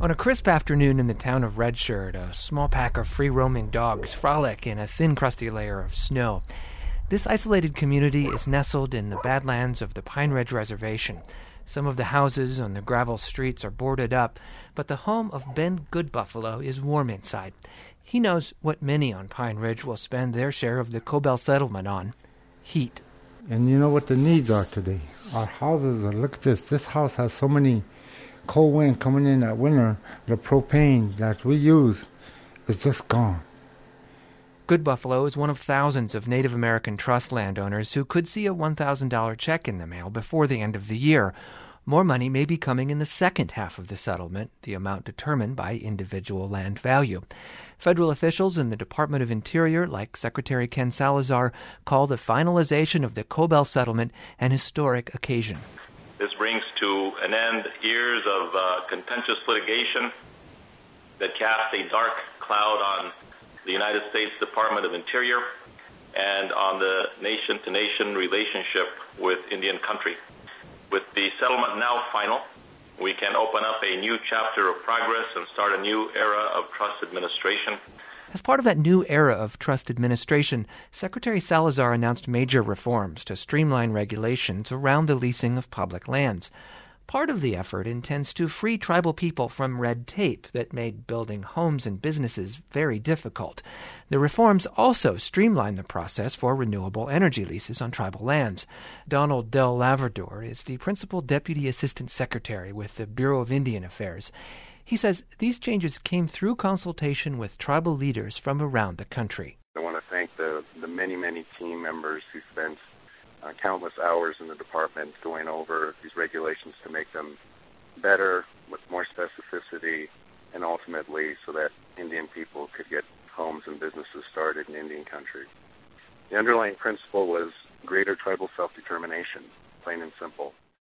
On a crisp afternoon in the town of Red Shirt, a small pack of free-roaming dogs frolic in a thin, crusty layer of snow. This isolated community is nestled in the Badlands of the Pine Ridge Reservation. Some of the houses on the gravel streets are boarded up, but the home of Ben Goodbuffalo is warm inside. He knows what many on Pine Ridge will spend their share of the Cobell settlement on: heat. And you know what the needs are today? Our houses are, look at this. This house has so many cold wind coming in that winter. The propane that we use is just gone. Goodbuffalo is one of thousands of Native American trust landowners who could see a $1,000 check in the mail before the end of the year. More money may be coming in the second half of the settlement, the amount determined by individual land value. Federal officials in the Department of Interior, like Secretary Ken Salazar, call the finalization of the Cobell settlement an historic occasion. This brings to an end years of contentious litigation that cast a dark cloud on the United States Department of Interior and on the nation-to-nation relationship with Indian country. With the settlement now final, we can open up a new chapter of progress and start a new era of trust administration. As part of that new era of trust administration, Secretary Salazar announced major reforms to streamline regulations around the leasing of public lands. Part of the effort intends to free tribal people from red tape that made building homes and businesses very difficult. The reforms also streamline the process for renewable energy leases on tribal lands. Donald Del Lavrador is the Principal Deputy Assistant Secretary with the Bureau of Indian Affairs. He says these changes came through consultation with tribal leaders from around the country. I want to thank the many team members who spent countless hours in the department going over these regulations to make them better, with more specificity, and ultimately so that Indian people could get homes and businesses started in Indian country. The underlying principle was greater tribal self-determination, plain and simple.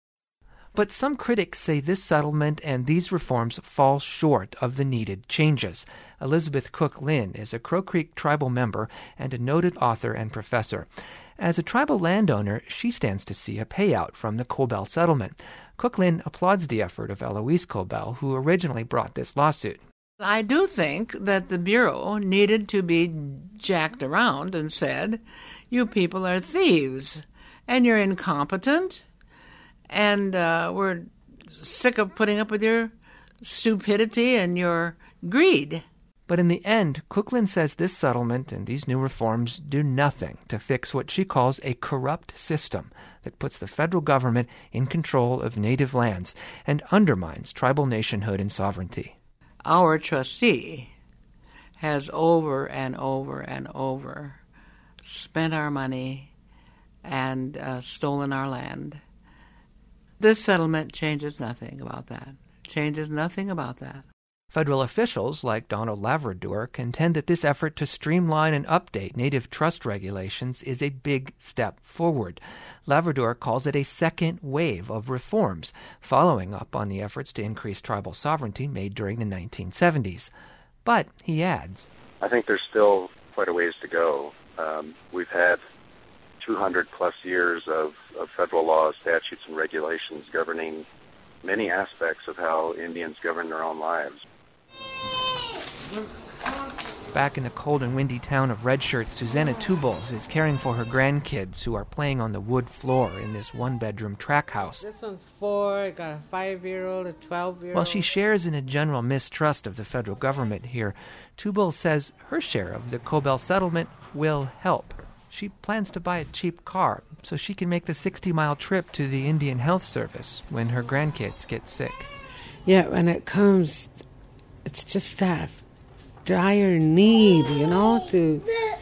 But some critics say this settlement and these reforms fall short of the needed changes. Elizabeth Cook Lynn is a Crow Creek tribal member and a noted author and professor. As a tribal landowner, she stands to see a payout from the Cobell settlement. Cook Lynn applauds the effort of Eloise Cobell, who originally brought this lawsuit. I do think that the Bureau needed to be jacked around and said, you people are thieves, and you're incompetent, and we're sick of putting up with your stupidity and your greed. But in the end, Cook Lynn says this settlement and these new reforms do nothing to fix what she calls a corrupt system that puts the federal government in control of native lands and undermines tribal nationhood and sovereignty. Our trustee has over and over and over spent our money and stolen our land. This settlement changes nothing about that. Changes nothing about that. Federal officials like Donald Lavrador contend that this effort to streamline and update native trust regulations is a big step forward. Lavrador calls it a second wave of reforms, following up on the efforts to increase tribal sovereignty made during the 1970s. But, he adds, I think there's still quite a ways to go. We've had 200-plus years of federal laws, statutes, and regulations governing many aspects of how Indians govern their own lives. Back in the cold and windy town of Red Shirt, Susanna Tubles is caring for her grandkids who are playing on the wood floor in this one-bedroom track house. This one's 4, I got a 5-year-old, a 12-year-old. While she shares in a general mistrust of the federal government here, Tubles says her share of the Cobell settlement will help. She plans to buy a cheap car so she can make the 60-mile trip to the Indian Health Service when her grandkids get sick. Yeah, when it comes, it's just that dire need, to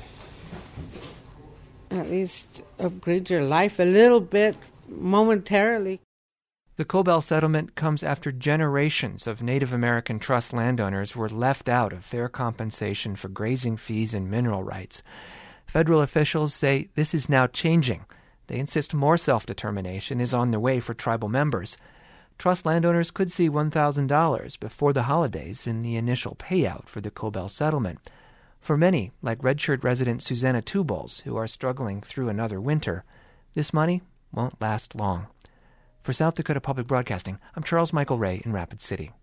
at least upgrade your life a little bit momentarily. The Cobell settlement comes after generations of Native American trust landowners were left out of fair compensation for grazing fees and mineral rights. Federal officials say this is now changing. They insist more self-determination is on the way for tribal members. Trust landowners could see $1,000 before the holidays in the initial payout for the Cobell settlement. For many, like Red Shirt resident Susanna Tubles, who are struggling through another winter, this money won't last long. For South Dakota Public Broadcasting, I'm Charles Michael Ray in Rapid City.